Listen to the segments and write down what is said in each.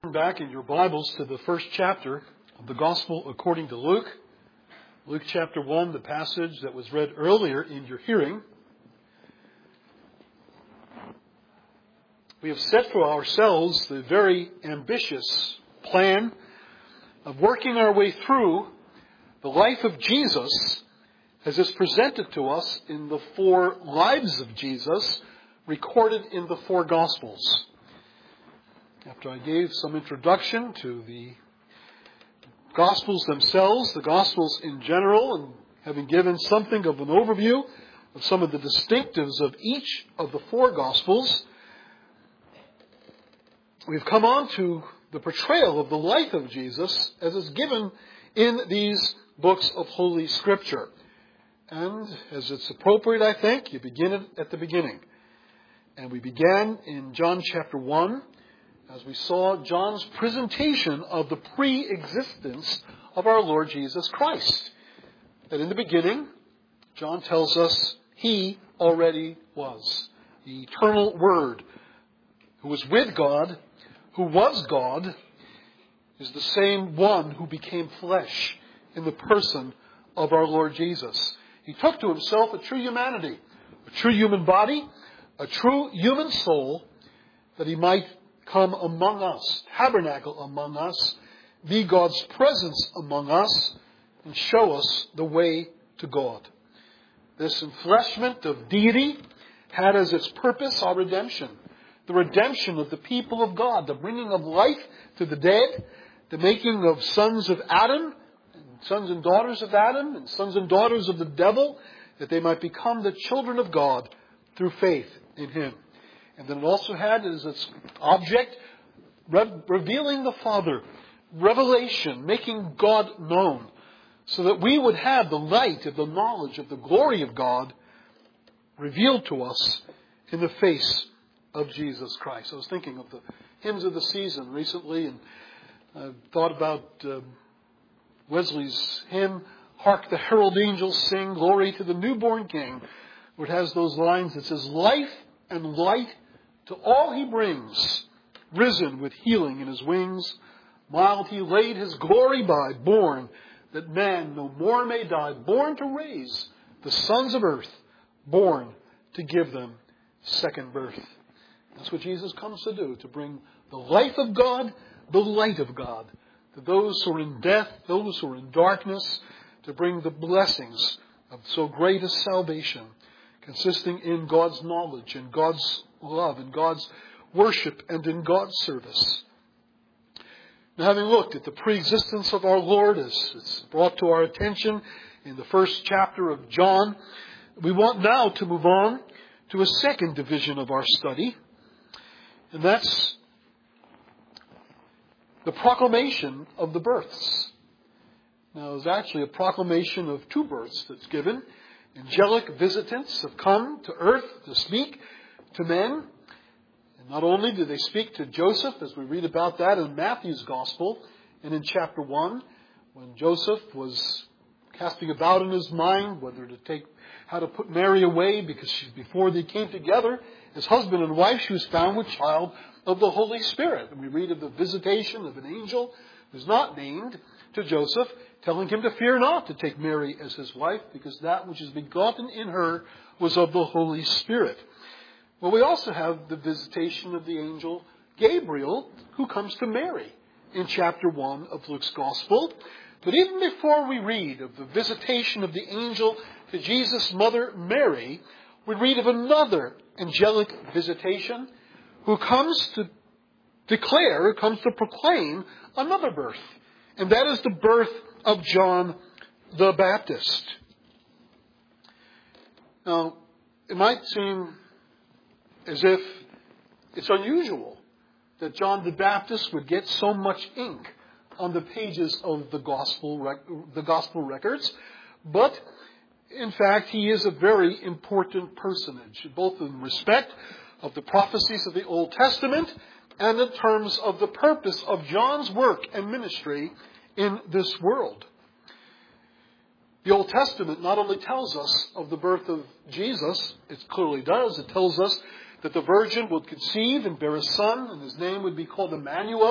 Back in your Bibles to the first chapter of the Gospel according to Luke. Luke chapter 1, the passage that was read earlier in your hearing. We have set for ourselves the very ambitious plan of working our way through the life of Jesus as is presented to us in the four lives of Jesus recorded in the four Gospels. After I gave some introduction to the Gospels themselves, the Gospels in general, and having given something of an overview of some of the distinctives of each of the four Gospels, we've come on to the portrayal of the life of Jesus as is given in these books of Holy Scripture. And as it's appropriate, I think, you begin it at the beginning. And we began in John chapter 1, as we saw John's presentation of the pre-existence of our Lord Jesus Christ. That in the beginning, John tells us He already was. The eternal Word, who was with God, who was God, is the same one who became flesh in the person of our Lord Jesus. He took to Himself a true humanity, a true human body, a true human soul, that He might come among us, tabernacle among us, be God's presence among us, and show us the way to God. This enfleshment of deity had as its purpose our redemption. The redemption of the people of God, the bringing of life to the dead, the making of sons of Adam, and sons and daughters of Adam, and sons and daughters of the devil, that they might become the children of God through faith in Him. And then it also had as its object revealing the Father, revelation, making God known, so that we would have the light of the knowledge of the glory of God revealed to us in the face of Jesus Christ. I was thinking of the hymns of the season recently, and I thought about Wesley's hymn, "Hark the herald angels sing, glory to the newborn King," where it has those lines that says, "Life and light to all He brings, risen with healing in His wings, mild He laid His glory by, born that man no more may die, born to raise the sons of earth, born to give them second birth." That's what Jesus comes to do, to bring the life of God, the light of God, to those who are in death, those who are in darkness, to bring the blessings of so great a salvation, consisting in God's knowledge and God's love and God's worship and in God's service. Now, having looked at the pre-existence of our Lord as it's brought to our attention in the first chapter of John, we want now to move on to a second division of our study, and that's the proclamation of the births. Now, there's actually a proclamation of two births that's given. Angelic visitants have come to earth to speak to men. And not only do they speak to Joseph, as we read about that in Matthew's Gospel, and in chapter 1, when Joseph was casting about in his mind how to put Mary away, because before they came together as husband and wife, she was found with child of the Holy Spirit. And we read of the visitation of an angel who's not named to Joseph, telling him to fear not to take Mary as his wife, because that which is begotten in her was of the Holy Spirit. Well, we also have the visitation of the angel Gabriel, who comes to Mary in chapter 1 of Luke's Gospel. But even before we read of the visitation of the angel to Jesus' mother Mary, we read of another angelic visitation who comes to proclaim another birth. And that is the birth of John the Baptist. Now, it might seem as if it's unusual that John the Baptist would get so much ink on the pages of the gospel records, but in fact, he is a very important personage, both in respect of the prophecies of the Old Testament and in terms of the purpose of John's work and ministry in this world. The Old Testament not only tells us of the birth of Jesus, it clearly does. It tells us that the virgin would conceive and bear a son, and his name would be called Emmanuel,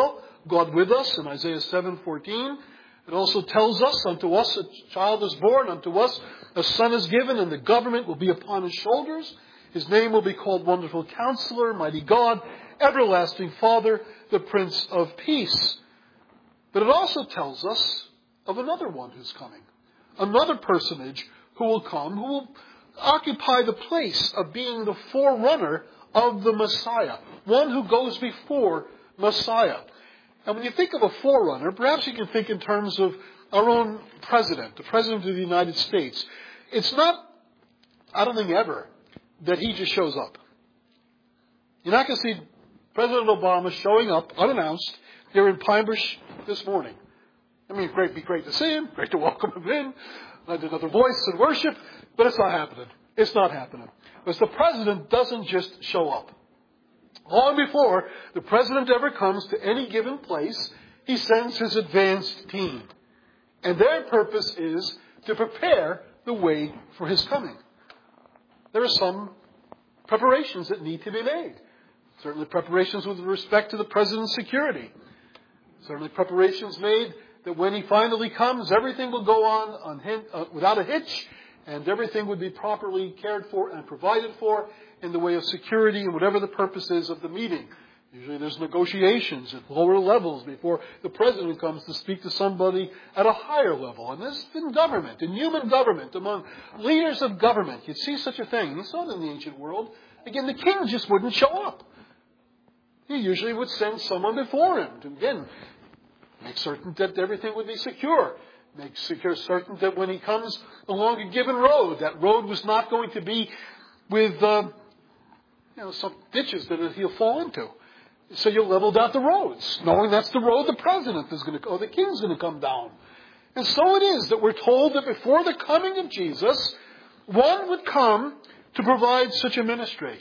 God with us in Isaiah 7:14. It also tells us, unto us a child is born, unto us a son is given, and the government will be upon his shoulders. His name will be called Wonderful Counselor, Mighty God, Everlasting Father, the Prince of Peace. But it also tells us of another one who's coming. Another personage who will come, who will occupy the place of being the forerunner of the Messiah. One who goes before Messiah. And when you think of a forerunner, perhaps you can think in terms of our own president, the President of the United States. It's not, I don't think ever, that he just shows up. You're not going to see President Obama showing up unannounced here in Pine Bush this morning. I mean, it'd be great to see him, great to welcome him in, lend another voice in worship, but it's not happening. It's not happening. Because the president doesn't just show up. Long before the president ever comes to any given place, he sends his advanced team. And their purpose is to prepare the way for his coming. There are some preparations that need to be made. Certainly preparations with respect to the president's security. Certainly preparations made that when he finally comes, everything will go on without a hitch, and everything would be properly cared for and provided for in the way of security and whatever the purpose is of the meeting. Usually there's negotiations at lower levels before the president comes to speak to somebody at a higher level. And this is in government, in human government, among leaders of government. You'd see such a thing. You saw it in the ancient world. Again, the king just wouldn't show up. He usually would send someone before him to, again, make certain that everything would be secure. Make certain that when he comes along a given road, that road was not going to be with some ditches that he'll fall into. So you leveled out the roads, knowing that's the road the president is going to go, the king's going to come down. And so it is that we're told that before the coming of Jesus, one would come to provide such a ministry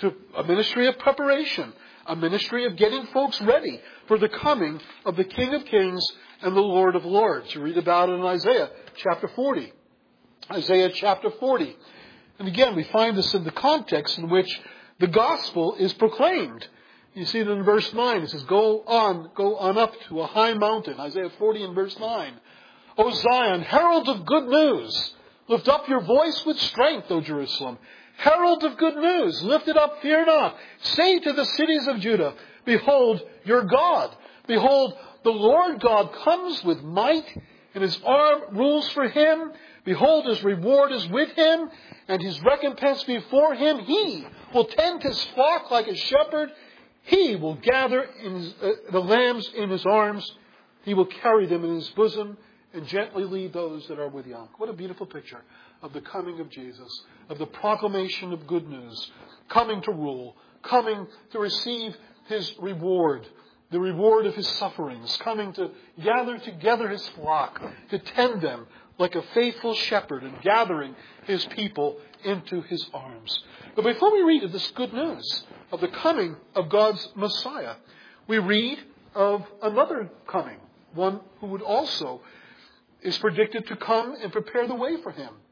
of preparation, a ministry of getting folks ready for the coming of the King of Kings and the Lord of Lords. You read about it in Isaiah chapter 40. Isaiah chapter 40. And again, we find this in the context in which the gospel is proclaimed. You see it in verse 9. It says, go on up to a high mountain. Isaiah 40 and verse 9. O Zion, herald of good news, lift up your voice with strength, O Jerusalem. Herald of good news, lift it up, fear not. Say to the cities of Judah, behold your God. Behold, the Lord God comes with might, and his arm rules for him. Behold, his reward is with him, and his recompense before him. He will tend his flock like a shepherd. He will gather the lambs in his arms. He will carry them in his bosom and gently lead those that are with young. What a beautiful picture of the coming of Jesus, of the proclamation of good news, coming to rule, coming to receive his reward, the reward of his sufferings, coming to gather together his flock, to tend them like a faithful shepherd, and gathering his people into his arms. But before we read of this good news of the coming of God's Messiah, we read of another coming, one who would also is predicted to come and prepare the way for him.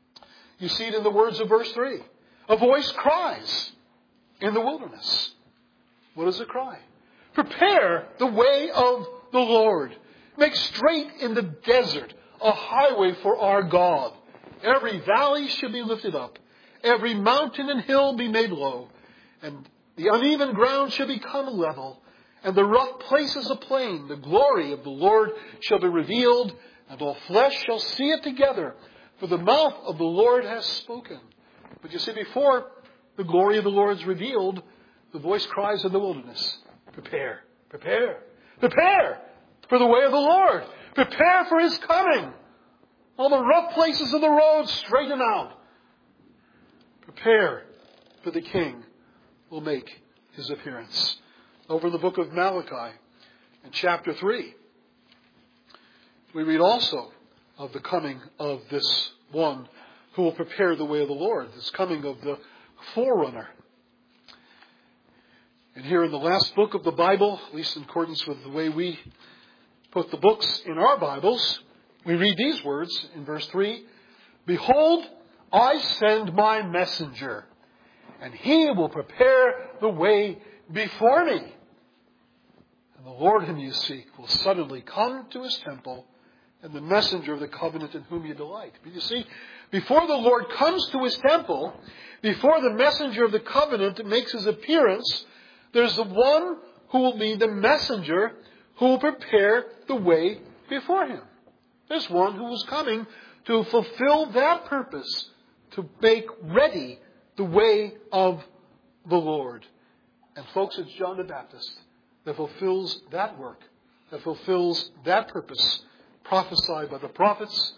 You see it in the words of verse 3. A voice cries in the wilderness. What does it cry? Prepare the way of the Lord. Make straight in the desert a highway for our God. Every valley should be lifted up. Every mountain and hill be made low. And the uneven ground shall become level. And the rough places a plain. The glory of the Lord shall be revealed. And all flesh shall see it together. For the mouth of the Lord has spoken. But you see, before the glory of the Lord is revealed, the voice cries in the wilderness. Prepare, prepare, prepare for the way of the Lord. Prepare for his coming. All the rough places of the road, straighten out. Prepare for the King will make his appearance. Over in the book of Malachi, in chapter 3, we read also of the coming of this one who will prepare the way of the Lord, this coming of the forerunner. And here in the last book of the Bible, at least in accordance with the way we put the books in our Bibles, we read these words in verse 3. Behold, I send my messenger, and he will prepare the way before me. And the Lord whom you seek will suddenly come to his temple, and the messenger of the covenant in whom you delight. But you see, before the Lord comes to his temple, before the messenger of the covenant makes his appearance, there's the one who will be the messenger who will prepare the way before him. There's one who is coming to fulfill that purpose, to make ready the way of the Lord. And folks, it's John the Baptist that fulfills that work, that fulfills that purpose, prophesied by the prophets,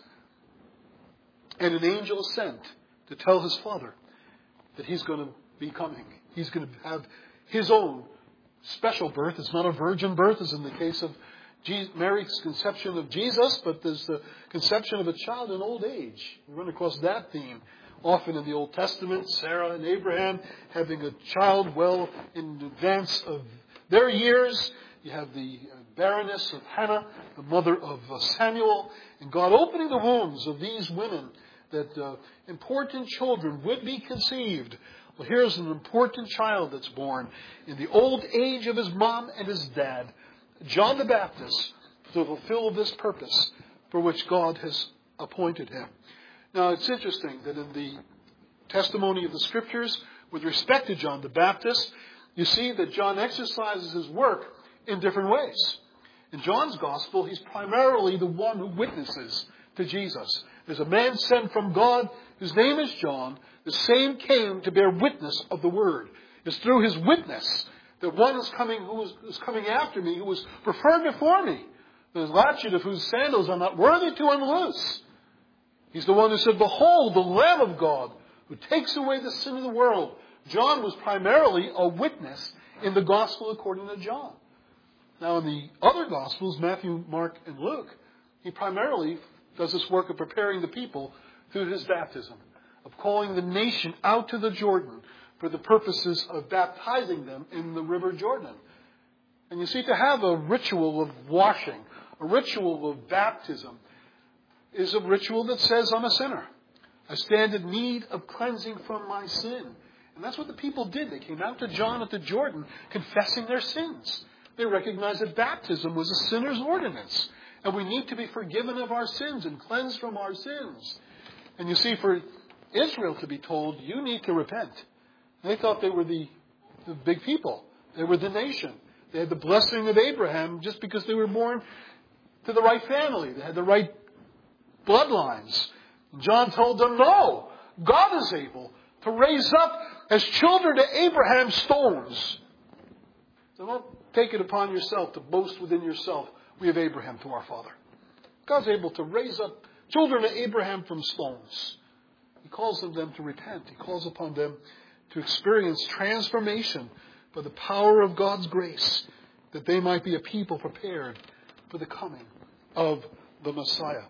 and an angel sent to tell his Father that he's going to be coming. He's going to have his own special birth. It's not a virgin birth, as in the case of Mary's conception of Jesus, but there's the conception of a child in old age. We run across that theme often in the Old Testament. Sarah and Abraham having a child well in advance of their years. You have the barrenness of Hannah, the mother of Samuel, and God opening the wombs of these women that important children would be conceived. Well, here's an important child that's born in the old age of his mom and his dad, John the Baptist, to fulfill this purpose for which God has appointed him. Now, it's interesting that in the testimony of the Scriptures with respect to John the Baptist, you see that John exercises his work in different ways. In John's Gospel, he's primarily the one who witnesses to Jesus. There's a man sent from God whose name is John. The same came to bear witness of the Word. It's through his witness that one is coming who is coming after me, who was preferred before me. The latchet of whose sandals I'm not worthy to unloose. He's the one who said, "Behold, the Lamb of God, who takes away the sin of the world." John was primarily a witness in the Gospel according to John. Now, in the other Gospels, Matthew, Mark, and Luke, he primarily does this work of preparing the people through his baptism, of calling the nation out to the Jordan for the purposes of baptizing them in the River Jordan. And you see, to have a ritual of washing, a ritual of baptism, is a ritual that says, I'm a sinner. I stand in need of cleansing from my sin. And that's what the people did. They came out to John at the Jordan confessing their sins. They recognized that baptism was a sinner's ordinance. And we need to be forgiven of our sins and cleansed from our sins. And you see, for Israel to be told, you need to repent. They thought they were the big people. They were the nation. They had the blessing of Abraham just because they were born to the right family. They had the right bloodlines. And John told them, no, God is able to raise up as children to Abraham stones. So don't take it upon yourself to boast within yourself. We have Abraham to our father. God's able to raise up children to Abraham from stones. He calls on them to repent. He calls upon them to experience transformation by the power of God's grace, that they might be a people prepared for the coming of the Messiah.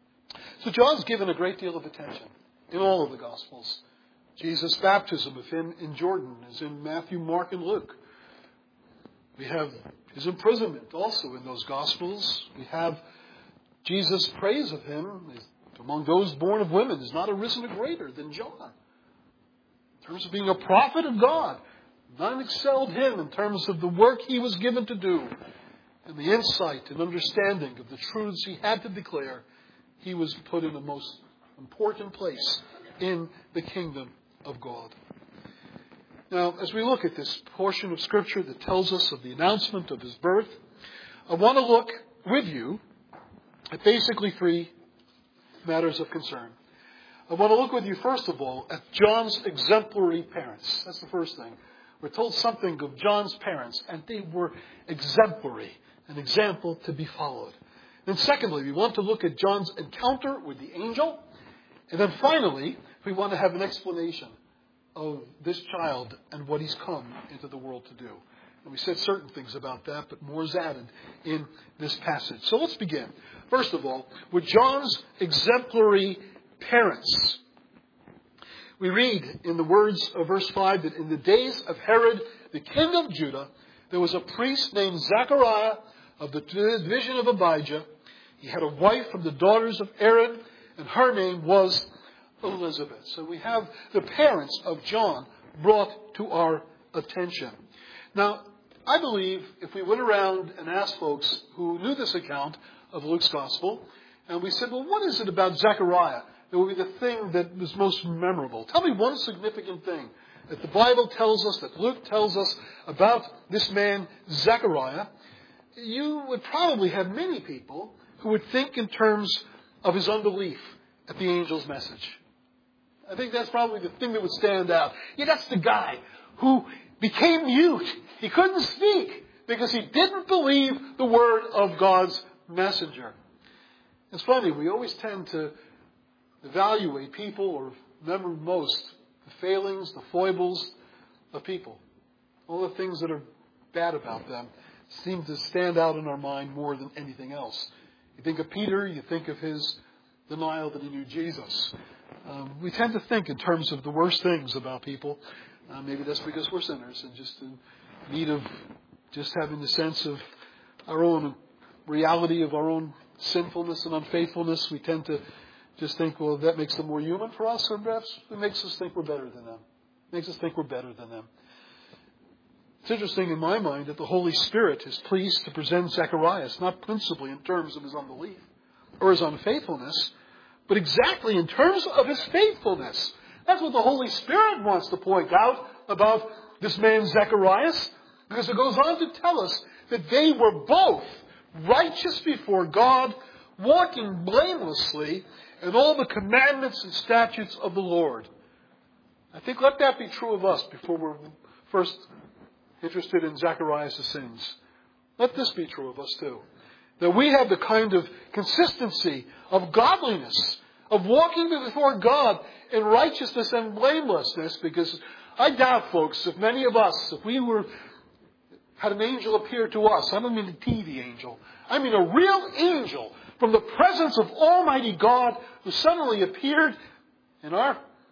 So John's given a great deal of attention in all of the Gospels. Jesus' baptism of him in Jordan is in Matthew, Mark, and Luke. We have his imprisonment also in those Gospels. We have Jesus' praise of him among those born of women is not arisen a greater than John. In terms of being a prophet of God, none excelled him in terms of the work he was given to do and the insight and understanding of the truths he had to declare. He was put in the most important place in the kingdom of God. Now, as we look at this portion of Scripture that tells us of the announcement of his birth, I want to look with you at basically three matters of concern. I want to look with you, first of all, at John's exemplary parents. That's the first thing. We're told something of John's parents, and they were exemplary, an example to be followed. Then secondly, we want to look at John's encounter with the angel. And then finally, we want to have an explanation of this child and what he's come into the world to do. And we said certain things about that, but more is added in this passage. So let's begin. First of all, with John's exemplary parents. We read in the words of verse 5 that in the days of Herod, the king of Judah, there was a priest named Zechariah of the division of Abijah. He had a wife from the daughters of Aaron, and her name was Elizabeth. So we have the parents of John brought to our attention. Now, I believe if we went around and asked folks who knew this account of Luke's Gospel, and we said, well, what is it about Zechariah that would be the thing that was most memorable? Tell me one significant thing that the Bible tells us, that Luke tells us about this man, Zechariah. You would probably have many people who would think in terms of his unbelief at the angel's message. I think that's probably the thing that would stand out. Yeah, that's the guy who became mute. He couldn't speak because he didn't believe the word of God's messenger. It's funny, we always tend to evaluate people or remember most the failings, the foibles of people. All the things that are bad about them seem to stand out in our mind more than anything else. You think of Peter, you think of his denial that he knew Jesus. We tend to think in terms of the worst things about people. Maybe that's because we're sinners and just in need of just having the sense of our own reality of our own sinfulness and unfaithfulness. We tend to just think, well, that makes them more human for us, or perhaps it makes us think we're better than them. It makes us think we're better than them. It's interesting in my mind that the Holy Spirit is pleased to present Zacharias, not principally in terms of his unbelief or his unfaithfulness, but exactly in terms of his faithfulness. That's what the Holy Spirit wants to point out about this man Zacharias, because it goes on to tell us that they were both righteous before God, walking blamelessly in all the commandments and statutes of the Lord. I think let that be true of us before we're first interested in Zacharias' sins. Let this be true of us too. That we have the kind of consistency of godliness, of walking before God in righteousness and blamelessness, because I doubt, folks, if many of us, if we had an angel appear to us, I don't mean a TV angel, I mean a real angel from the presence of Almighty God who suddenly appeared in our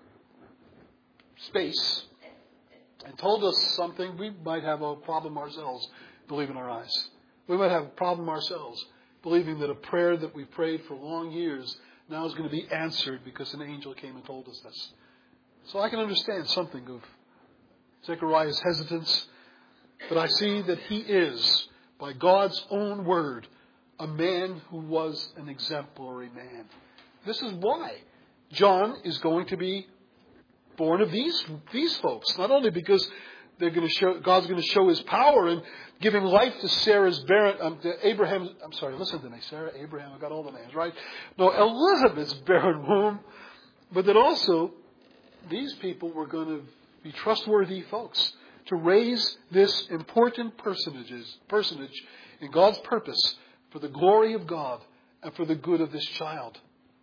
space and told us something, we might have a problem ourselves believing our eyes. We might have a problem ourselves believing that a prayer that we prayed for long years now is going to be answered because an angel came and told us this. So I can understand something of Zechariah's hesitance, but I see that he is, by God's own word, a man who was an exemplary man. This is why John is going to be born of these folks. Not only because God's going to show his power in giving life to Abraham. I'm sorry, listen to me. Sarah, Abraham, I got all the names right. No, Elizabeth's barren womb. But that also these people were going to be trustworthy folks to raise this important personage in God's purpose for the glory of God and for the good of this child.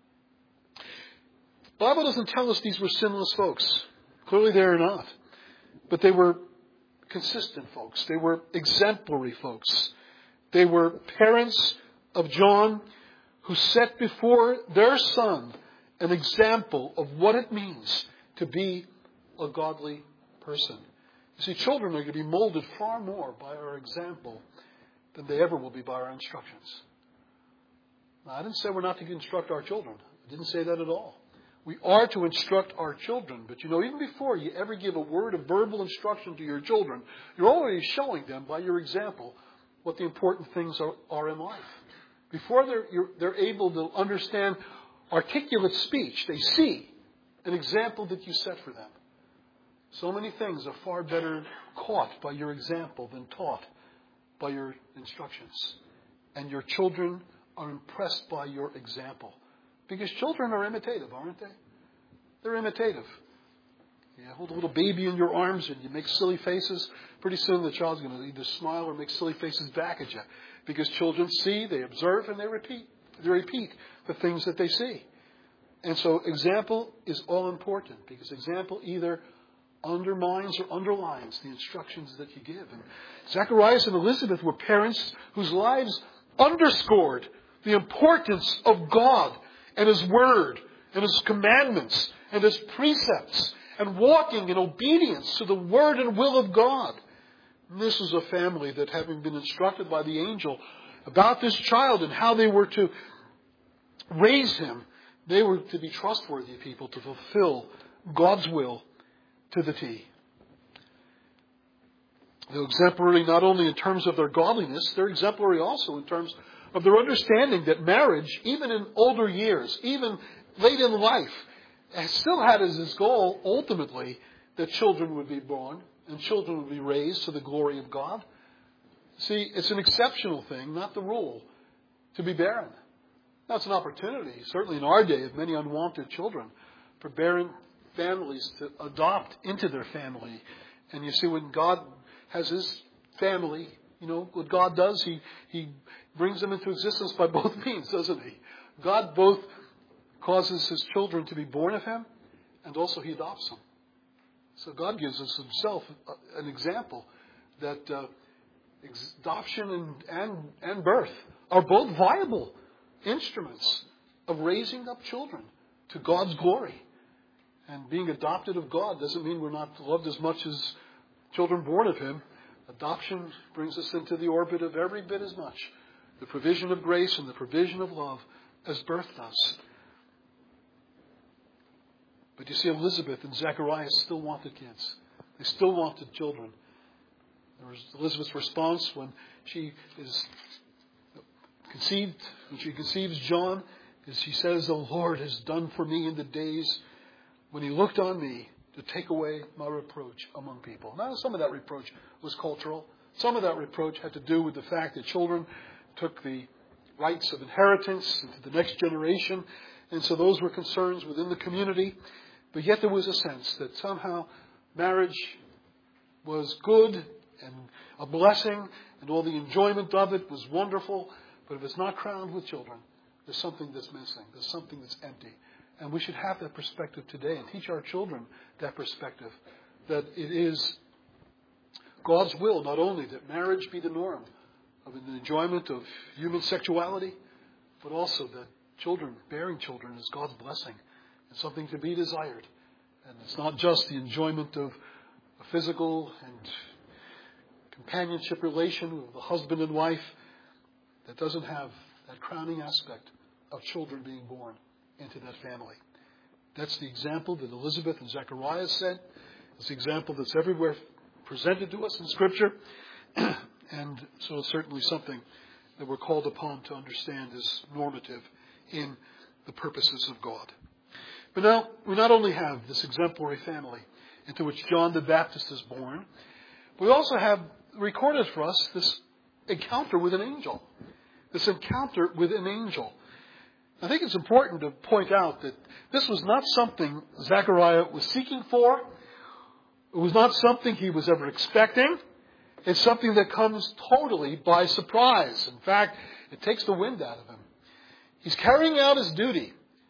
The Bible doesn't tell us these were sinless folks. Clearly they are not. But they were consistent folks. They were exemplary folks. They were parents of John who set before their son an example of what it means to be a godly person. You see, children are going to be molded far more by our example than they ever will be by our instructions. Now, I didn't say we're not to instruct our children. I didn't say that at all. We are to instruct our children. But even before you ever give a word of verbal instruction to your children, you're already showing them by your example what the important things are in life. Before they're able to understand articulate speech, they see an example that you set for them. So many things are far better caught by your example than taught by your instructions. And your children are impressed by your example. Because children are imitative, aren't they? They're imitative. You hold a little baby in your arms and you make silly faces. Pretty soon the child's going to either smile or make silly faces back at you. Because children see, they observe, and they repeat. They repeat the things that they see. And so example is all important. Because example either undermines or underlines the instructions that you give. And Zacharias and Elizabeth were parents whose lives underscored the importance of God and His Word and His commandments and His precepts and walking in obedience to the Word and will of God. And this was a family that, having been instructed by the angel about this child and how they were to raise him, they were to be trustworthy people to fulfill God's will to the T. They're exemplary not only in terms of their godliness, they're exemplary also in terms of their understanding that marriage, even in older years, even late in life, has still had as its goal, ultimately, that children would be born and children would be raised to the glory of God. See, it's an exceptional thing, not the rule, to be barren. Now, it's an opportunity, certainly in our day, of many unwanted children, for barren families to adopt into their family. And you see, when God has His family, what God does, He brings them into existence by both means, doesn't He? God both causes His children to be born of Him, and also He adopts them. So God gives us Himself an example that adoption and birth are both viable instruments of raising up children to God's glory. And being adopted of God doesn't mean we're not loved as much as children born of Him. Adoption brings us into the orbit of every bit as much the provision of grace and the provision of love as birth does. But you see, Elizabeth and Zacharias still wanted kids. They still wanted children. There was Elizabeth's response when she is conceived, when she conceives John, as she says, "The Lord has done for me in the days when He looked on me to take away my reproach among people." Now, some of that reproach was cultural. Some of that reproach had to do with the fact that children took the rights of inheritance into the next generation. And so those were concerns within the community. But yet there was a sense that somehow marriage was good and a blessing, and all the enjoyment of it was wonderful. But if it's not crowned with children, there's something that's missing. There's something that's empty. And we should have that perspective today and teach our children that perspective, that it is God's will not only that marriage be the norm of the enjoyment of human sexuality, but also that bearing children is God's blessing. It's something to be desired. And it's not just the enjoyment of a physical and companionship relation with the husband and wife that doesn't have that crowning aspect of children being born into that family. That's the example that Elizabeth and Zacharias said. It's the example that's everywhere presented to us in Scripture. And so it's certainly something that we're called upon to understand as normative in the purposes of God. But now, we not only have this exemplary family into which John the Baptist is born, we also have recorded for us this encounter with an angel. This encounter with an angel. I think it's important to point out that this was not something Zechariah was seeking for. It was not something he was ever expecting. It's something that comes totally by surprise. In fact, it takes the wind out of him. He's carrying out his duty.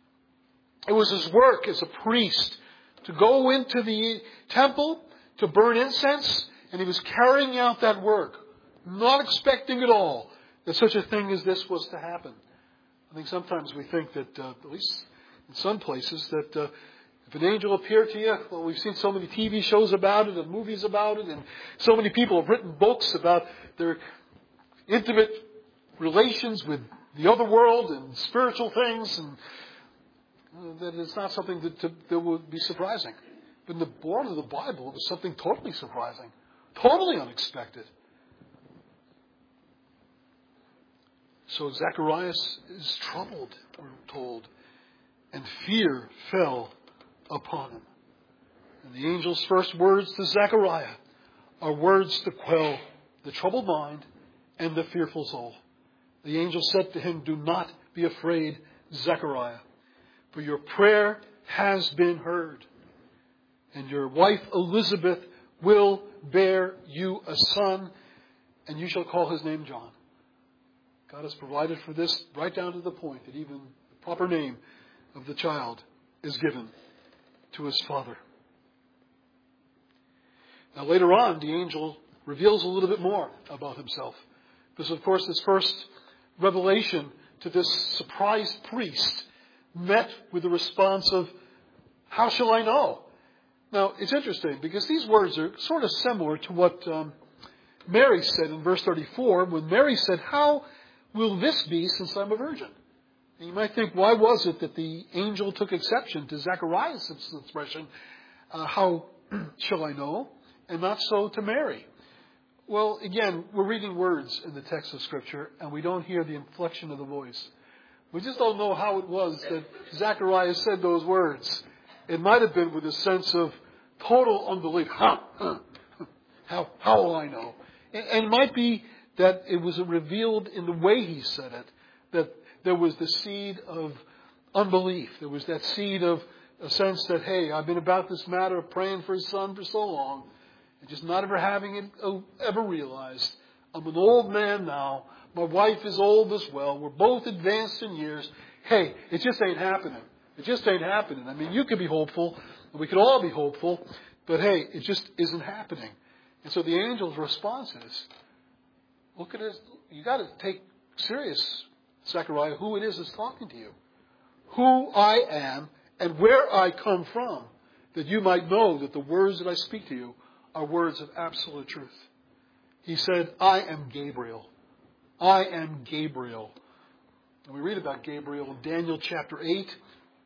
It was his work as a priest to go into the temple to burn incense, and he was carrying out that work, not expecting at all that such a thing as this was to happen. I think sometimes we think that, at least in some places, that if an angel appeared to you, well, we've seen so many TV shows about it and movies about it, and so many people have written books about their intimate relations with the other world and spiritual things, and that it's not something that would be surprising. But in the born of the Bible, it was something totally surprising, totally unexpected. So Zacharias is troubled, we're told, and fear fell upon him. And the angel's first words to Zechariah are words to quell the troubled mind and the fearful soul. The angel said to him, "Do not be afraid, Zechariah, for your prayer has been heard, and your wife Elizabeth will bear you a son, and you shall call his name John." God has provided for this right down to the point that even the proper name of the child is given to his father. Now later on, the angel reveals a little bit more about himself. Because of course this first revelation to this surprised priest met with the response of, "How shall I know?" Now it's interesting because these words are sort of similar to what Mary said in verse 34 when Mary said, "How will this be since I'm a virgin?" And you might think, why was it that the angel took exception to Zechariah's expression, "How shall I know?" and not so to Mary? Well, again, we're reading words in the text of Scripture, and we don't hear the inflection of the voice. We just don't know how it was that Zechariah said those words. It might have been with a sense of total unbelief. How will I know? And it might be that it was revealed in the way he said it, that there was the seed of unbelief. There was that seed of a sense that, hey, I've been about this matter of praying for his son for so long, and just not ever having it ever realized. I'm an old man now. My wife is old as well. We're both advanced in years. Hey, it just ain't happening. It just ain't happening. I mean, you could be hopeful. We could all be hopeful. But hey, it just isn't happening. And so the angel's response is, look at it. You got to take serious, Zechariah, who it is that's talking to you. Who I am and where I come from, that you might know that the words that I speak to you are words of absolute truth. He said, I am Gabriel. I am Gabriel. And we read about Gabriel in Daniel chapter 8.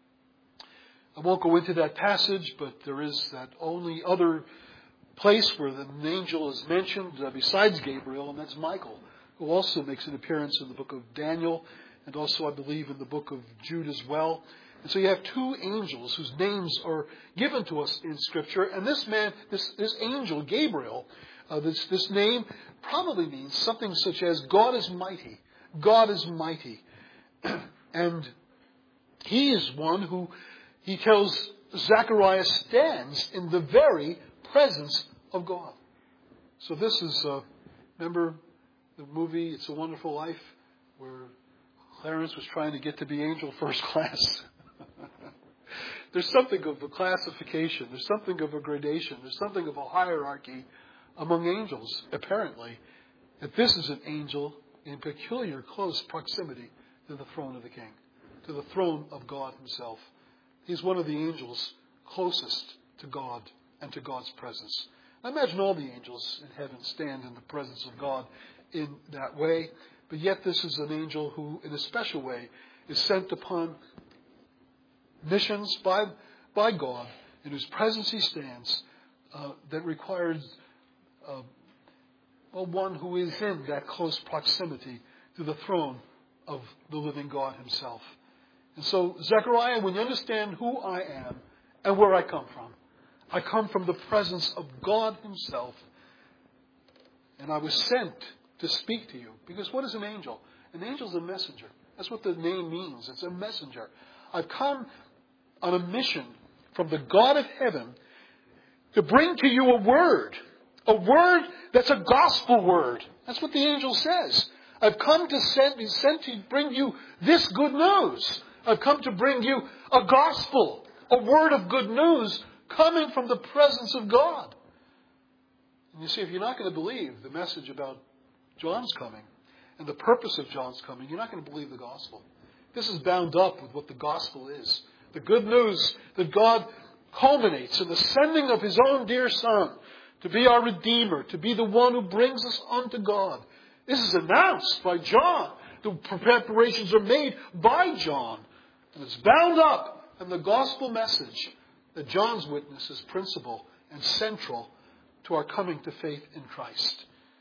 I won't go into that passage, but there is that only other place where the angel is mentioned besides Gabriel, and that's Michael, who also makes an appearance in the book of Daniel, and also, I believe, in the book of Jude as well. And so you have two angels whose names are given to us in Scripture. And this man, this angel, Gabriel, this name probably means something such as God is mighty. God is mighty. And he is one who, he tells Zechariah, stands in the very presence of God. So this is, remember the movie It's a Wonderful Life, where Clarence was trying to get to be angel first class. There's something of a classification. There's something of a gradation. There's something of a hierarchy among angels, apparently. That this is an angel in peculiar close proximity to the throne of the King, to the throne of God himself. He's one of the angels closest to God and to God's presence. I imagine all the angels in heaven stand in the presence of God in that way. But yet this is an angel who, in a special way, is sent upon missions by God, in whose presence he stands, that requires one who is in that close proximity to the throne of the living God himself. And so, Zechariah, when you understand who I am and where I come from the presence of God himself, and I was sent to speak to you. Because what is an angel? An angel is a messenger. That's what the name means. It's a messenger. I've come on a mission from the God of heaven to bring to you a word that's a gospel word. That's what the angel says. I've come to sent to bring you this good news. I've come to bring you a gospel, a word of good news coming from the presence of God. And you see, if you're not going to believe the message about John's coming and the purpose of John's coming, you're not going to believe the gospel. This is bound up with what the gospel is. The good news that God culminates in the sending of his own dear Son to be our Redeemer, to be the one who brings us unto God. This is announced by John. The preparations are made by John. And it's bound up in the gospel message that John's witness is principal and central to our coming to faith in Christ.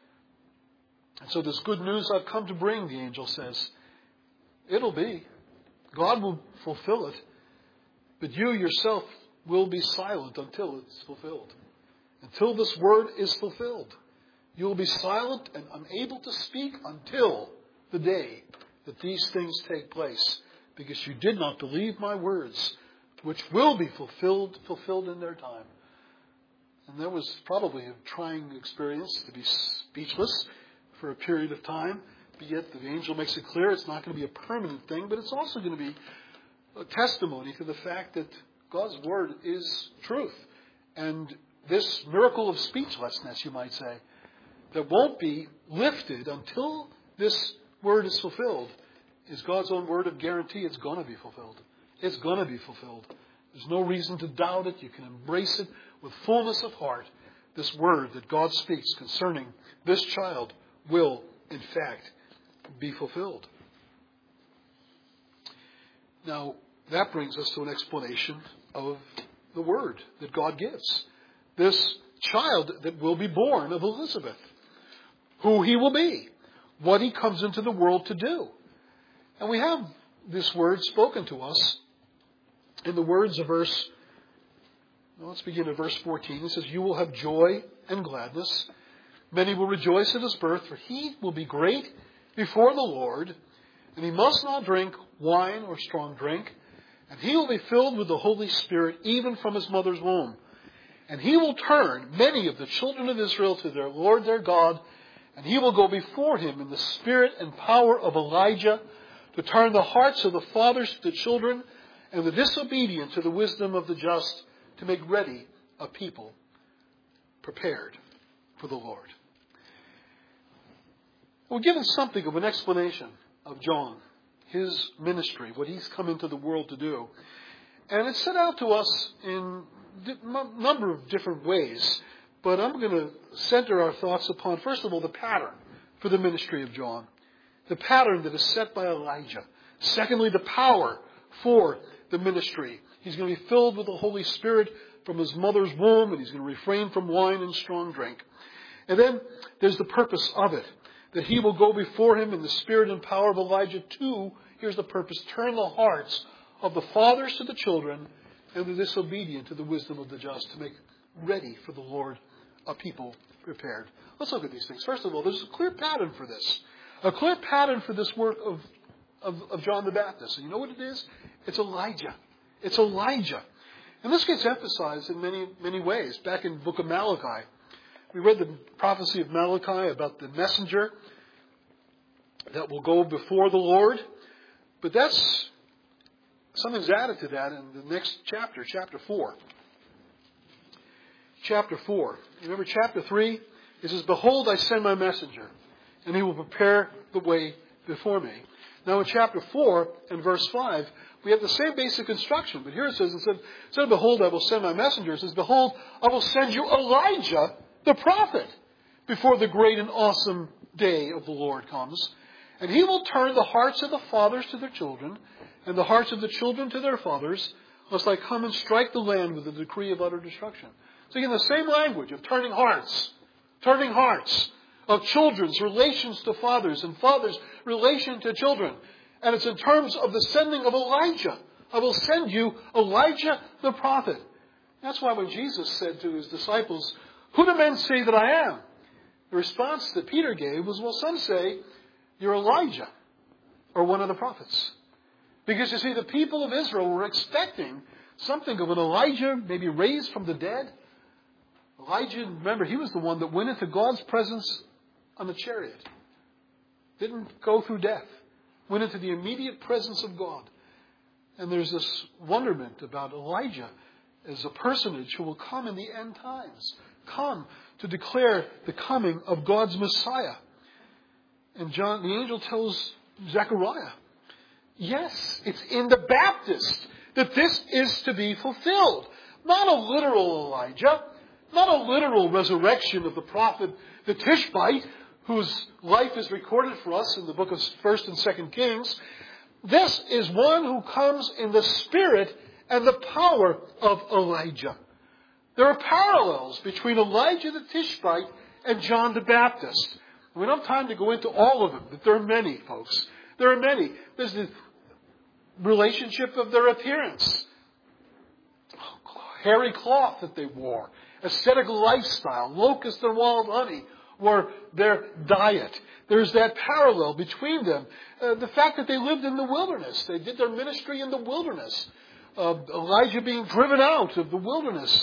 And so this good news I've come to bring, the angel says, it'll be. God will fulfill it. But you yourself will be silent until it's fulfilled. Until this word is fulfilled. You will be silent and unable to speak until the day that these things take place. Because you did not believe my words, which will be fulfilled in their time. And that was probably a trying experience to be speechless for a period of time. But yet the angel makes it clear it's not going to be a permanent thing, but it's also going to be a testimony to the fact that God's word is truth. And this miracle of speechlessness, you might say, that won't be lifted until this word is fulfilled, is God's own word of guarantee. It's going to be fulfilled. It's going to be fulfilled. There's no reason to doubt it. You can embrace it with fullness of heart. This word that God speaks concerning this child will, in fact, be fulfilled. Now, that brings us to an explanation of the word that God gives. This child that will be born of Elizabeth. who he will be, what he comes into the world to do. And we have this word spoken to us in the words of let's begin at verse 14. It says, "You will have joy and gladness. Many will rejoice at his birth, for he will be great before the Lord, and he must not drink wine or strong drink, and he will be filled with the Holy Spirit even from his mother's womb. And he will turn many of the children of Israel to their Lord their God, and he will go before him in the spirit and power of Elijah to turn the hearts of the fathers to the children and the disobedient to the wisdom of the just, to make ready a people prepared for the Lord." We're given something of an explanation of John, his ministry, what he's come into the world to do. And it's set out to us in a number of different ways. But I'm going to center our thoughts upon, first of all, the pattern for the ministry of John. The pattern that is set by Elijah. Secondly, the power for the ministry. He's going to be filled with the Holy Spirit from his mother's womb, and he's going to refrain from wine and strong drink. And then there's the purpose of it, that he will go before him in the spirit and power of Elijah to, here's the purpose, turn the hearts of the fathers to the children and the disobedient to the wisdom of the just, to make ready for the Lord a people prepared. Let's look at these things. First of all, there's a clear pattern for this. A clear pattern for this work of John the Baptist. And you know what it is? It's Elijah. It's Elijah. And this gets emphasized in many, many ways. Back in the book of Malachi, we read the prophecy of Malachi about the messenger that will go before the Lord. But something's added to that in the next chapter, chapter 4. Chapter 4. Remember chapter 3? It says, "Behold, I send my messenger, and he will prepare the way before me." Now in chapter 4 and verse 5, we have the same basic instruction. But here it says, instead of "Behold, I will send my messenger," it says, "Behold, I will send you Elijah, the prophet, before the great and awesome day of the Lord comes. And he will turn the hearts of the fathers to their children, and the hearts of the children to their fathers, lest I come and strike the land with a decree of utter destruction." So again, the same language of turning hearts of children's relations to fathers and fathers' relation to children. And it's in terms of the sending of Elijah. "I will send you Elijah the prophet." That's why when Jesus said to his disciples, "Who do men say that I am?" the response that Peter gave was, "Well, some say you're Elijah or one of the prophets." Because you see, the people of Israel were expecting something of an Elijah, maybe raised from the dead. Elijah, remember, he was the one that went into God's presence on the chariot. Didn't go through death. Went into the immediate presence of God. And there's this wonderment about Elijah as a personage who will come in the end times. Come to declare the coming of God's Messiah. And John, the angel, tells Zechariah, yes, it's in the Baptist that this is to be fulfilled. Not a literal Elijah. Not a literal resurrection of the prophet, the Tishbite, whose life is recorded for us in the book of 1st and 2nd Kings. This is one who comes in the spirit and the power of Elijah. There are parallels between Elijah the Tishbite and John the Baptist. We don't have time to go into all of them, but there are many, folks. There are many. There's the relationship of their appearance. Hairy cloth that they wore. Ascetic lifestyle. Locust and wild honey were their diet. There's that parallel between them. The fact that they lived in the wilderness. They did their ministry in the wilderness. Elijah being driven out of the wilderness.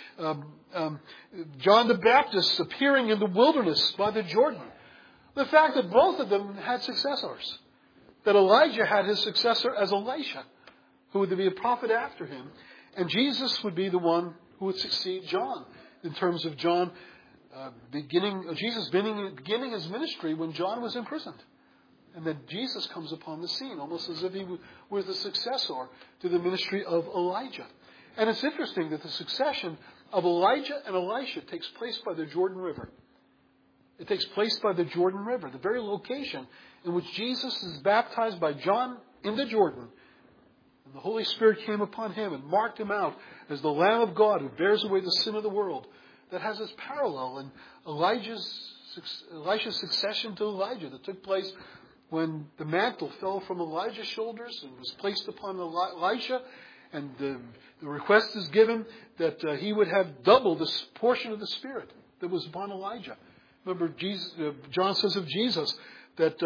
John the Baptist appearing in the wilderness by the Jordan. The fact that both of them had successors. That Elijah had his successor as Elisha, who would be a prophet after him. And Jesus would be the one who would succeed John in terms of John Jesus beginning his ministry when John was imprisoned. And then Jesus comes upon the scene, almost as if he were the successor to the ministry of Elijah. And it's interesting that the succession of Elijah and Elisha takes place by the Jordan River. It takes place by the Jordan River, the very location in which Jesus is baptized by John in the Jordan. And the Holy Spirit came upon him and marked him out as the Lamb of God who bears away the sin of the world. That has its parallel in Elijah's Elisha's succession to Elijah that took place when the mantle fell from Elijah's shoulders and was placed upon Elisha. And the request is given that he would have double this portion of the Spirit that was upon Elijah. Remember, John says of Jesus that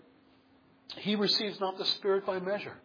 he receives not the Spirit by measure.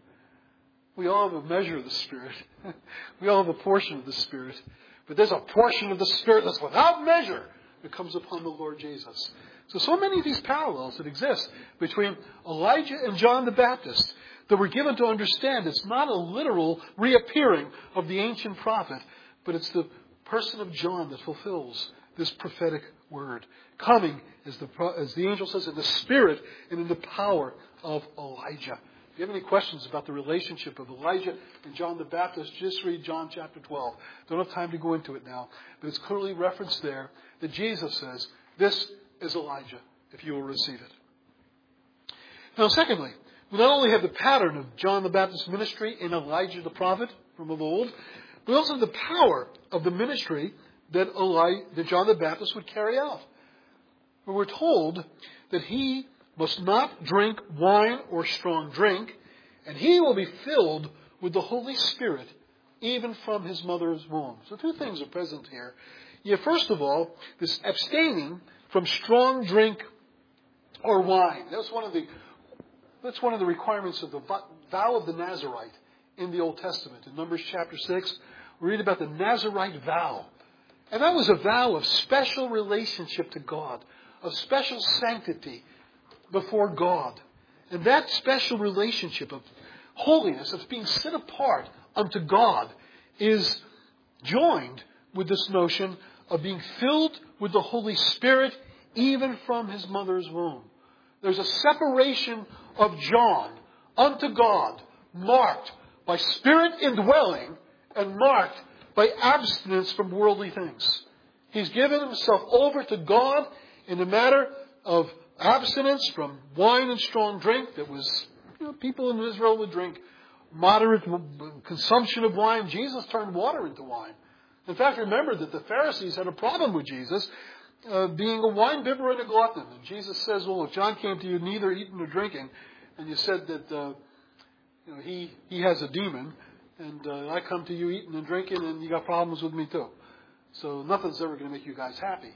We all have a measure of the Spirit. We all have a portion of the Spirit. But there's a portion of the Spirit that's without measure that comes upon the Lord Jesus. So many of these parallels that exist between Elijah and John the Baptist that we're given to understand it's not a literal reappearing of the ancient prophet, but it's the person of John that fulfills this prophetic word. Coming, as the angel says, in the spirit and in the power of Elijah. If you have any questions about the relationship of Elijah and John the Baptist, just read John chapter 12. Don't have time to go into it now, but it's clearly referenced there that Jesus says, this is Elijah, if you will receive it. Now, secondly, we not only have the pattern of John the Baptist's ministry in Elijah the prophet from of old, but also the power of the ministry that John the Baptist would carry out. We're told that he must not drink wine or strong drink, and he will be filled with the Holy Spirit even from his mother's womb. So two things are present here. First of all, this abstaining from strong drink or wine. That's one of the requirements of the vow of the Nazarite in the Old Testament. In Numbers chapter 6, we read about the Nazarite vow. And that was a vow of special relationship to God, of special sanctity before God. And that special relationship of holiness, of being set apart unto God, is joined with this notion of being filled with the Holy Spirit even from his mother's womb. There's a separation of John unto God, marked by Spirit indwelling and marked by abstinence from worldly things. He's given himself over to God in the matter of abstinence from wine and strong drink. That was, people in Israel would drink moderate consumption of wine. Jesus turned water into wine. In fact, remember that the Pharisees had a problem with Jesus being a wine bibber and a glutton. And Jesus says, well, if John came to you neither eating nor drinking, and you said that he has a demon, and I come to you eating and drinking, and you got problems with me too. So nothing's ever going to make you guys happy.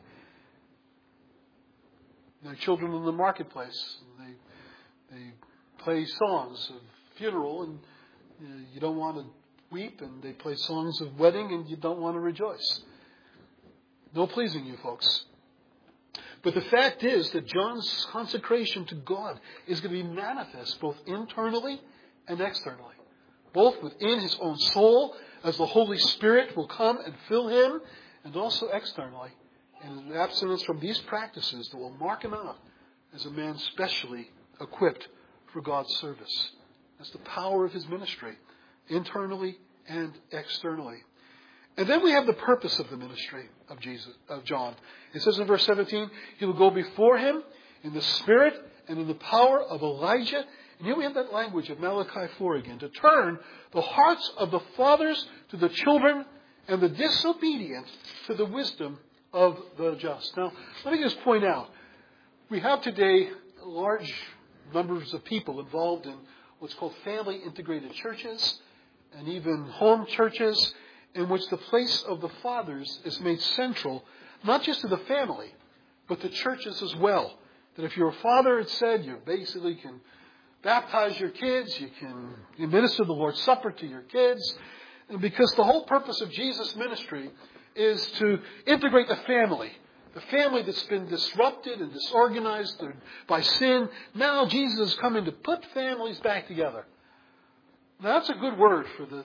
There are children in the marketplace. And they play songs of funeral, and you don't want to weep, and they play songs of wedding, and you don't want to rejoice. No pleasing you, folks. But the fact is that John's consecration to God is going to be manifest both internally and externally. Both within his own soul, as the Holy Spirit will come and fill him, and also externally, in abstinence from these practices that will mark him out as a man specially equipped for God's service. That's the power of his ministry, internally and externally. And then we have the purpose of the ministry of John. It says in verse 17, he will go before him in the spirit and in the power of Elijah. And here we have that language of Malachi 4 again, to turn the hearts of the fathers to the children and the disobedient to the wisdom of the just. Now, let me just point out, we have today large numbers of people involved in what's called family integrated churches and even home churches, in which the place of the fathers is made central, not just to the family, but to churches as well. That if you're a father, it said, you basically can baptize your kids, you can administer the Lord's Supper to your kids, and because the whole purpose of Jesus' ministry is to integrate the family that's been disrupted and disorganized by sin. Now Jesus is coming to put families back together. Now that's a good word for the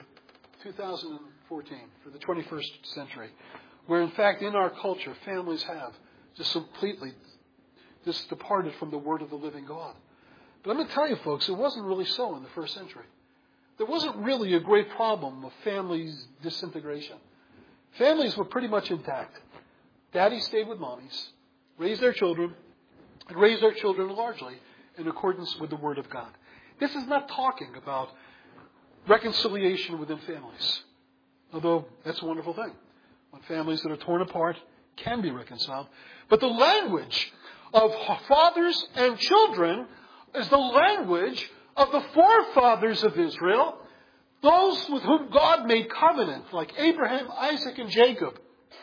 2014, for the 21st century, where in fact in our culture families have just completely just departed from the word of the living God. But I'm going to tell you folks, it wasn't really so in the first century. There wasn't really a great problem of families disintegration. Families were pretty much intact. Daddy stayed with mommies, raised their children, and raised their children largely in accordance with the Word of God. This is not talking about reconciliation within families, although that's a wonderful thing. When families that are torn apart can be reconciled. But the language of fathers and children is the language of the forefathers of Israel, those with whom God made covenant, like Abraham, Isaac, and Jacob,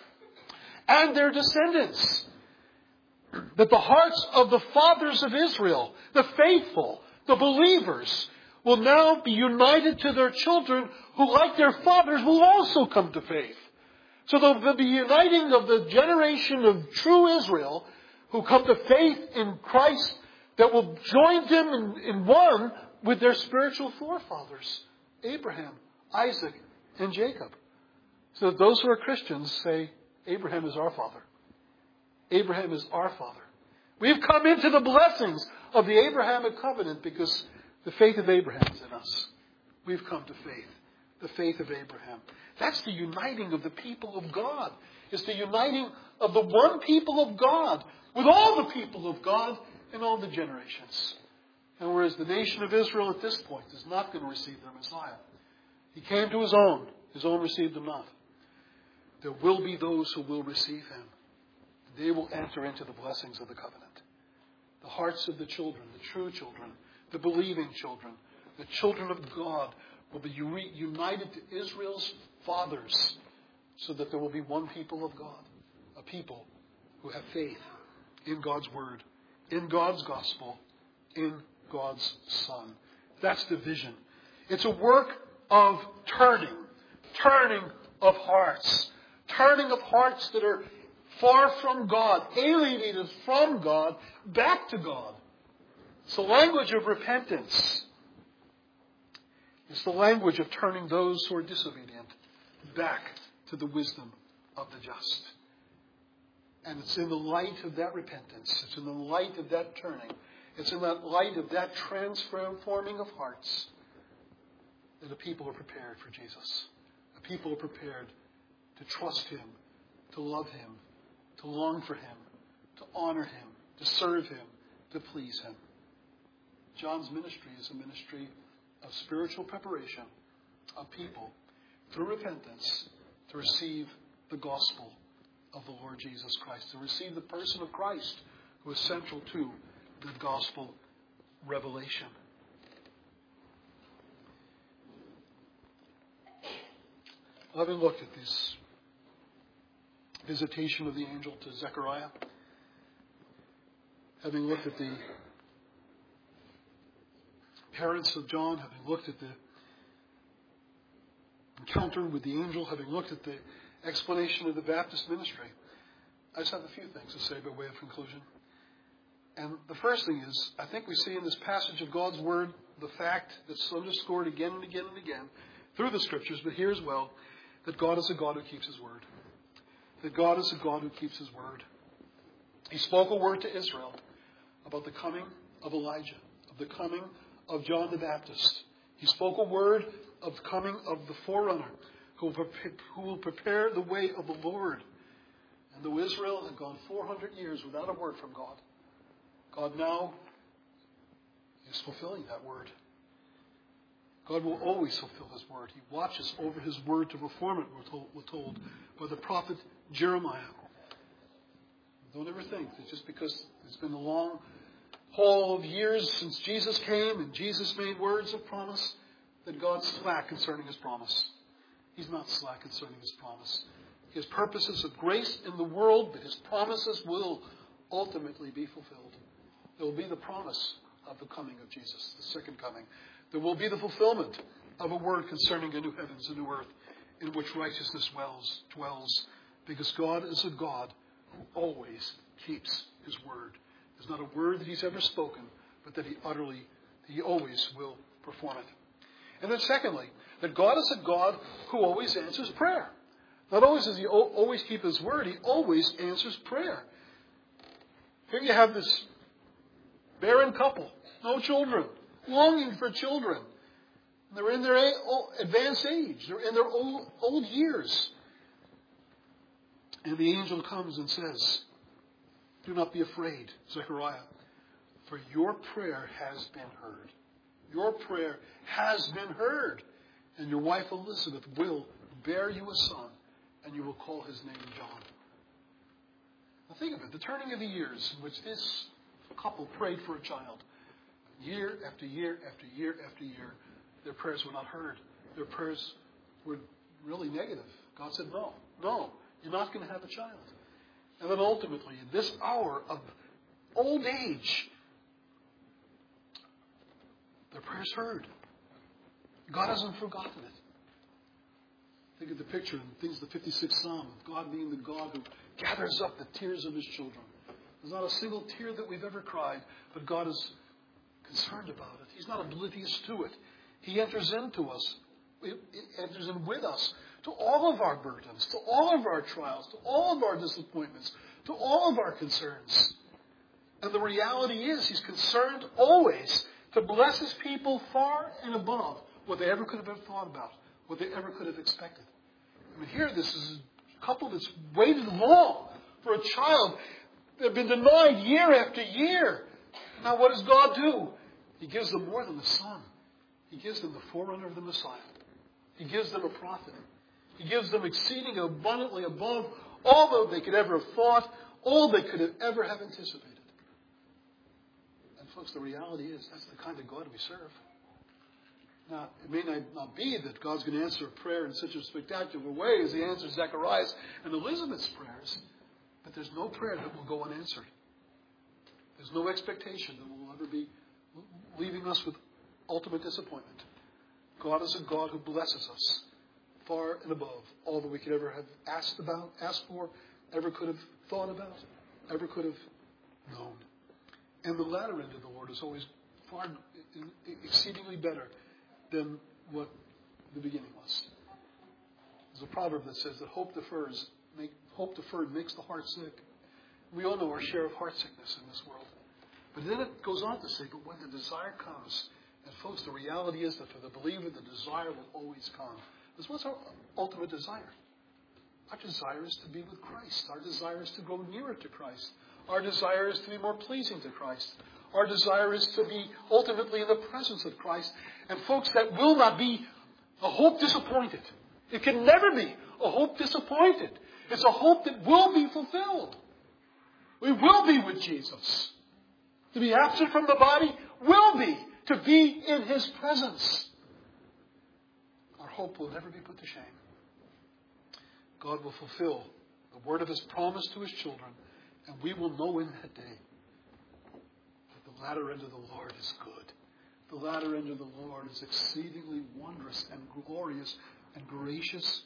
and their descendants. That the hearts of the fathers of Israel, the faithful, the believers, will now be united to their children who, like their fathers, will also come to faith. So there will be uniting of the generation of true Israel who come to faith in Christ that will join them in one with their spiritual forefathers, Abraham, Isaac, and Jacob. So that those who are Christians say, Abraham is our father. Abraham is our father. We've come into the blessings of the Abrahamic covenant because the faith of Abraham is in us. We've come to faith. The faith of Abraham. That's the uniting of the people of God. It's the uniting of the one people of God with all the people of God in all the generations. And whereas the nation of Israel at this point is not going to receive their Messiah. He came to his own received him not. There will be those who will receive him. They will enter into the blessings of the covenant. The hearts of the children, the true children, the believing children, the children of God will be united to Israel's fathers so that there will be one people of God, a people who have faith in God's word, in God's gospel, in God's Son. That's the vision. It's a work of turning of hearts that are far from God, alienated from God, back to God. It's the language of repentance. It's the language of turning those who are disobedient back to the wisdom of the just. And it's in the light of that repentance, it's in the light of that turning, it's in that light of that transforming of hearts that the people are prepared for Jesus. The people are prepared to trust him, to love him, to long for him, to honor him, to serve him, to please him. John's ministry is a ministry of spiritual preparation of people through repentance to receive the gospel of the Lord Jesus Christ, to receive the person of Christ who is central to the gospel revelation. Having looked at this visitation of the angel to Zechariah, having looked at the parents of John, having looked at the encounter with the angel, having looked at the explanation of the Baptist ministry, I just have a few things to say by way of conclusion. And the first thing is, I think we see in this passage of God's Word the fact that's underscored again and again and again through the Scriptures, but here as well, that God is a God who keeps his word. That God is a God who keeps his word. He spoke a word to Israel about the coming of Elijah, of the coming of John the Baptist. He spoke a word of the coming of the forerunner who will prepare the way of the Lord. And though Israel had gone 400 years without a word from God, God now is fulfilling that word. God will always fulfill his word. He watches over his word to perform it, we're told by the prophet Jeremiah. Don't ever think that just because it's been a long haul of years since Jesus came and Jesus made words of promise, that God's slack concerning his promise. He's not slack concerning his promise. He has purposes of grace in the world, but his promises will ultimately be fulfilled. There will be the promise of the coming of Jesus, the second coming. There will be the fulfillment of a word concerning a new heavens and new earth in which righteousness dwells. Because God is a God who always keeps his word. There's not a word that he's ever spoken, but that he always will perform it. And then secondly, that God is a God who always answers prayer. Not only does he always keep his word, he always answers prayer. Here you have this barren couple, no children, longing for children. They're in their advanced age. They're in their old years. And the angel comes and says, "Do not be afraid, Zechariah, for your prayer has been heard. Your prayer has been heard. And your wife Elizabeth will bear you a son, and you will call his name John." Now think of it, the turning of the years in which this couple prayed for a child. Year after year after year after year, their prayers were not heard. Their prayers were really negative. God said, no, you're not going to have a child. And then ultimately, in this hour of old age, their prayers heard. God hasn't forgotten it. Think of the picture in things, the 56th Psalm, of God being the God who gathers up the tears of His children. There's not a single tear that we've ever cried, but God is concerned about it. He's not oblivious to it. He enters into us. He enters in with us to all of our burdens, to all of our trials, to all of our disappointments, to all of our concerns. And the reality is He's concerned always to bless His people far and above what they ever could have thought about, what they ever could have expected. I mean, here this is a couple that's waited long for a child. They've been denied year after year. Now what does God do? He gives them more than the Son. He gives them the forerunner of the Messiah. He gives them a prophet. He gives them exceeding abundantly above all that they could ever have thought, all they could have ever have anticipated. And folks, the reality is that's the kind of God we serve. Now, it may not be that God's going to answer a prayer in such a spectacular way as He answered Zechariah's and Elizabeth's prayers, but there's no prayer that will go unanswered. There's no expectation that will ever be leaving us with ultimate disappointment. God is a God who blesses us far and above all that we could ever have asked for, ever could have thought about, ever could have known. And the latter end of the Lord is always far exceedingly better than what the beginning was. There's a proverb that says that hope deferred makes the heart sick. We all know our share of heart sickness in this world. But then it goes on to say, but when the desire comes, and folks, the reality is that for the believer, the desire will always come. Because what's our ultimate desire? Our desire is to be with Christ. Our desire is to grow nearer to Christ. Our desire is to be more pleasing to Christ. Our desire is to be ultimately in the presence of Christ. And folks, that will not be a hope disappointed. It can never be a hope disappointed. It's a hope that will be fulfilled. We will be with Jesus. To be absent from the body will be to be in His presence. Our hope will never be put to shame. God will fulfill the word of His promise to His children, and we will know in that day that the latter end of the Lord is good. The latter end of the Lord is exceedingly wondrous and glorious and gracious,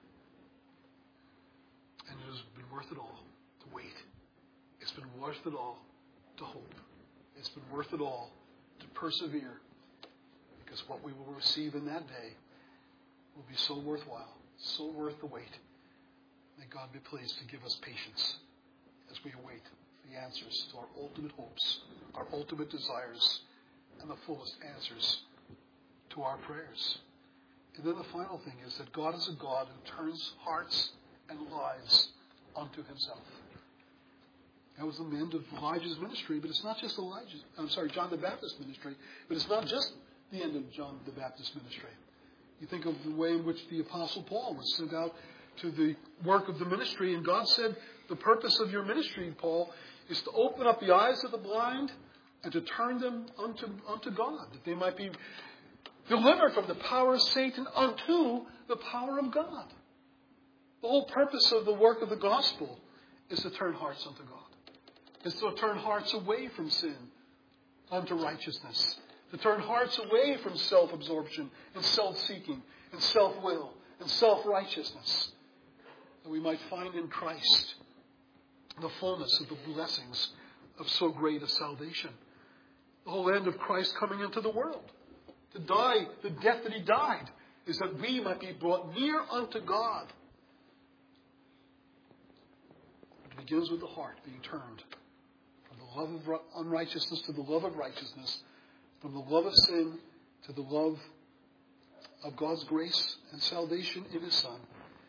and it has been worth it all to wait. It's been worth it all to hope. It's been worth it all to persevere, because what we will receive in that day will be so worthwhile, so worth the wait. May God be pleased to give us patience as we await the answers to our ultimate hopes, our ultimate desires, and the fullest answers to our prayers. And then the final thing is that God is a God who turns hearts and lives unto Himself. That was the end of Elijah's ministry, but it's not just John the Baptist's ministry, but it's not just the end of John the Baptist's ministry. You think of the way in which the Apostle Paul was sent out to the work of the ministry, and God said, the purpose of your ministry, Paul, is to open up the eyes of the blind and to turn them unto God, that they might be delivered from the power of Satan unto the power of God. The whole purpose of the work of the gospel is to turn hearts unto God. It's to turn hearts away from sin unto righteousness. To turn hearts away from self-absorption and self-seeking and self-will and self-righteousness. That we might find in Christ the fullness of the blessings of so great a salvation. The whole end of Christ coming into the world. To die, the death that He died, is that we might be brought near unto God. It begins with the heart being turned from the love of unrighteousness to the love of righteousness, from the love of sin to the love of God's grace and salvation in His Son.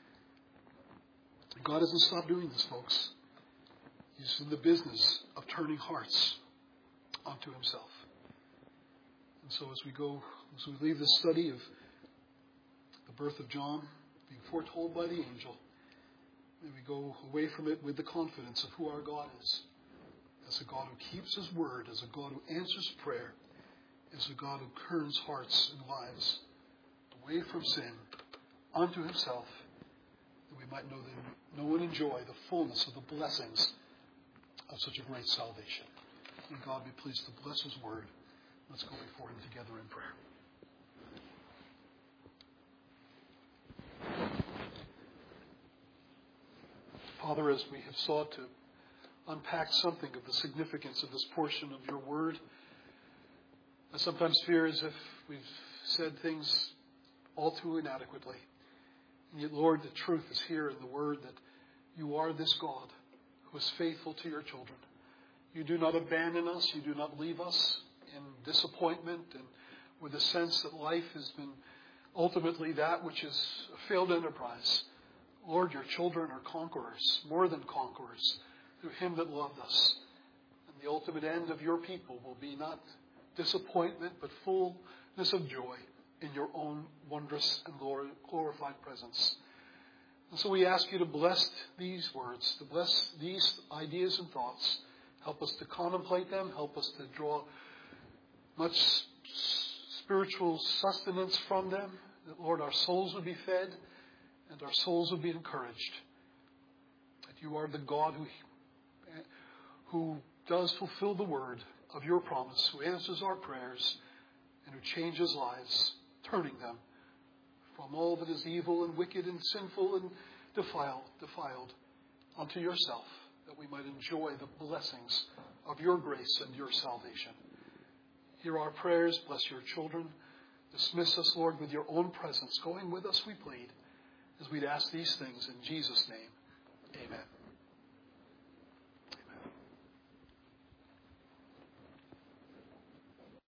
God hasn't stopped doing this, folks. He's in the business of turning hearts unto Himself. And so as we leave this study of the birth of John being foretold by the angel, May we go away from it with the confidence of who our God is. As a God who keeps His word, as a God who answers prayer, as a God who turns hearts and lives away from sin unto Himself, that we might know and enjoy the fullness of the blessings of such a great salvation. May God be pleased to bless His word. Let's go before Him together in prayer. Father, as we have sought to unpack something of the significance of this portion of your word, I sometimes fear as if we've said things all too inadequately. And yet, Lord, the truth is here in the word that you are this God who is faithful to your children. You do not abandon us. You do not leave us in disappointment and with a sense that life has been ultimately that which is a failed enterprise. Lord, your children are conquerors, more than conquerors, through Him that loved us. And the ultimate end of your people will be not disappointment, but fullness of joy in your own wondrous and glorified presence. And so we ask you to bless these words, to bless these ideas and thoughts. Help us to contemplate them. Help us to draw much spiritual sustenance from them. That, Lord, our souls would be fed and our souls would be encouraged. That you are the God who does fulfill the word of your promise, who answers our prayers, and who changes lives, turning them from all that is evil and wicked and sinful and defiled unto yourself, that we might enjoy the blessings of your grace and your salvation. Hear our prayers. Bless your children. Dismiss us, Lord, with your own presence. Going with us, we plead, as we'd ask these things in Jesus' name. Amen.